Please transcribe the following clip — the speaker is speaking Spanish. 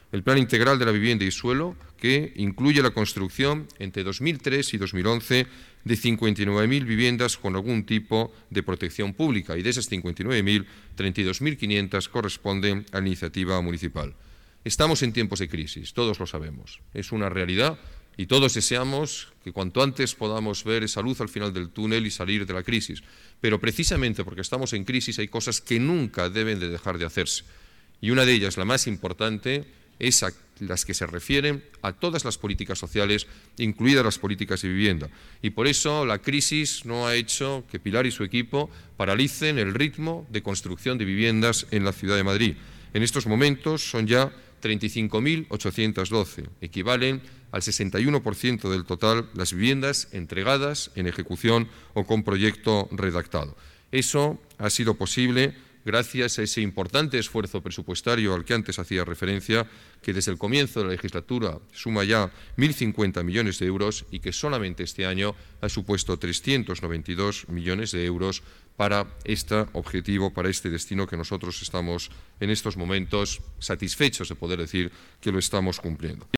El Plan Integral de la Vivienda y Suelo, que incluye la construcción entre 2003 y 2011 de 59.000 viviendas con algún tipo de protección pública, y de esas 59.000, 32.500 corresponden a la iniciativa municipal. Estamos en tiempos de crisis, todos lo sabemos, es una realidad y todos deseamos que cuanto antes podamos ver esa luz al final del túnel y salir de la crisis. Pero precisamente porque estamos en crisis hay cosas que nunca deben de dejar de hacerse. Y una de ellas, la más importante, es a las que se refieren a todas las políticas sociales, incluidas las políticas de vivienda. Y por eso la crisis no ha hecho que Pilar y su equipo paralicen el ritmo de construcción de viviendas en la ciudad de Madrid. En estos momentos son ya 35.812, equivalen al 61% del total las viviendas entregadas en ejecución o con proyecto redactado. Eso ha sido posible gracias a ese importante esfuerzo presupuestario al que antes hacía referencia, que desde el comienzo de la legislatura suma ya 1.050 millones de euros y que solamente este año ha supuesto 392 millones de euros para este objetivo, para este destino que nosotros estamos en estos momentos satisfechos de poder decir que lo estamos cumpliendo.